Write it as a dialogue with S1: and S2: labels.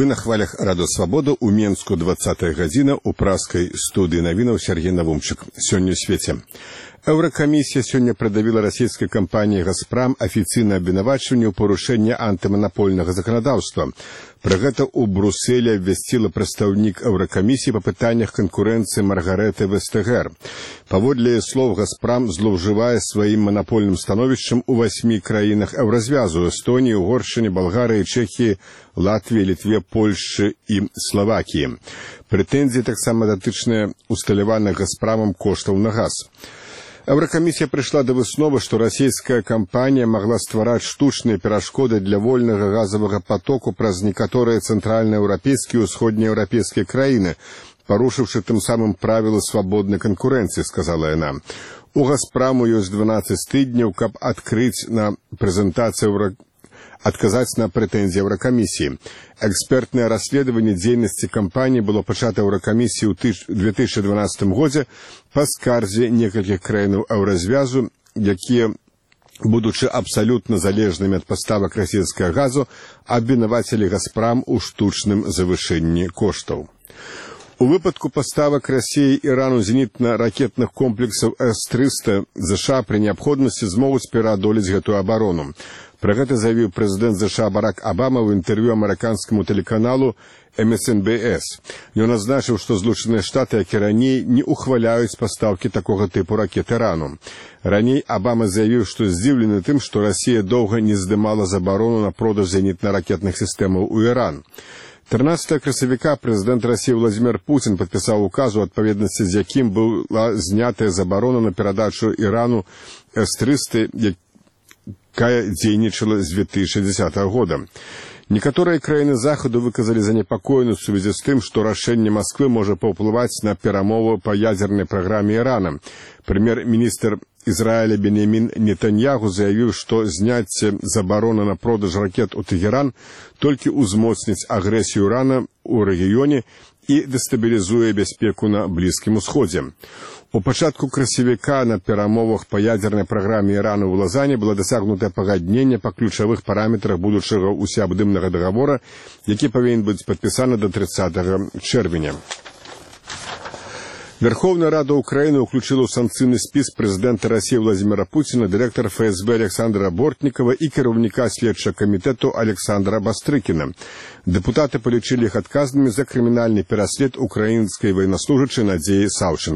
S1: Вы на хвалях Радо Свабода у Менску 20-я гадзіна у праскай студыі навінаў Сергей Навумчык. Сёння ў свеце. Еўракамісія сёння прыдавіла расійскай кампаніі «Газпрам» афіцыйнае абвінавачванне ў парушэнні антыманапольнага заканадаўства. Пра гэта ў Брусэлі абвясціла прадстаўнік Еўракамісіі па пытаннях канкурэнцыі Маргарэты Вестэгер. Паводле слоў, «Газпрам» злоўжывае сваім манапольным становішчам у 8 краінах Еўразвязу – Эстоніі, Угоршчыне, Балгарыі, Чэхіі, Латвіі, Літве, Польшчы і Славакіі. Прэтэнзіі таксама датычныя усталяваных «Газпрамам» коштаў на газ. Еўракамісія прыйшла да высновы, што расійская кампанія магла ствараць штучныя перашкоды для вольнага газавага потоку праз некаторыя цэнтральнаеўрапейскія і ўсходнееўрапейскія краіны, парушыўшы тым самым правілы свабоднай канкурэнцыі, сказала яна. У «Газпраму» ёсць 12 тыдняў, каб адказаць на прэтэнзіі Еўракамісіі. Экспертнае расследаванне дзейнасці кампаніі было пачата Еўракамісіі ў 2012 годзе па скарзе некалькіх краінаў Еўразвязу, якія, будучы абсалютна залежнымі ад паставак расійскага газу, абвінавацілі «Газпрам» у штучным завышэнні коштаў. У выпадку паставак Расіі Ірану зенітна-ракетных комплексаў С-300 ЗША пры неабходнасці змогуць пераадолець гэтую абарону. Пра гэта заявіў прэзідэнт ЗША Барак Абама ў інтэрв'ю амерыканскаму тэлеканалу MSNBS. Ён адзначыў, што Злучаныя Штаты, як і раней, не ухваляюць пастаўкі такога тыпу ракет Ірану. Раней Абама заявіў, што здзіўлены тым, што Расія доўга не здымала забарону на продаж зенітна-ракетных сістэмаў у Іран. 13 красавіка прэзідэнт Расіі Владзімір Пуцін падпісаў указ, у адпаведнасці з якім была знятая забарона на перадачу Ірану С-300, якая дзейнічала з 2010 года. Некаторыя краіны Захаду выказалі занепакоенасць у сувязі з тым, што рашэнне Масквы можа паўплываць на перамовы па ядзернай праграме Ірана. Прэм'ер-міністр Ізраіля Беньямін Нетаньягу заявіў, што зняцце забароны на продаж ракет у Тэгеран толькі ўзмоцніць агрэсію Ірана ў рэгіёне і дэстабілізуе бяспеку на Блізкім Усходзе. У пачатку красавіка на перамовах па ядзернай праграме Ірану ў Лазане было дасягнутае пагадненне па ключавых параметрах будучага усеабдымнага дагавора, які павінен быць падпісаны да 30 чэрвеня. Верховная Рада Украины уключила ў санкцыйны спіс прэзідэнта Расіі Владзіміра Пуціна, дырэктара ФСБ Александра Бортнікава і кіраўніка следчага камітэту Александра Бастрыкіна. Дэпутаты палічылі іх адказнымі за крымінальны пераслед украінскай ваеннаслужачай Надзеі Саўченка.